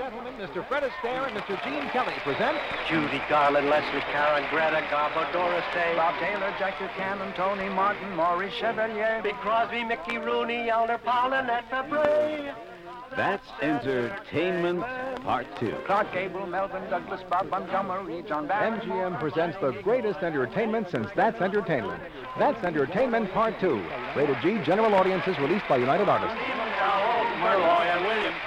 gentlemen, Mr. Fred Astaire and Mr. Gene Kelly present Judy Garland, Leslie Caron, Greta Garbo, Doris Day, Bob Taylor, Jack Buchanan, Tony Martin, Maurice Chevalier, Big Crosby, Mickey Rooney, Elder Paulinette Fabray. That's Entertainment Part 2. Clark Gable, Melvin Douglas, Bob Montgomery, John Barron. MGM presents the greatest entertainment since That's Entertainment. That's Entertainment Part 2. Rated G, general audiences released by United Artists. Mulroy and Williams.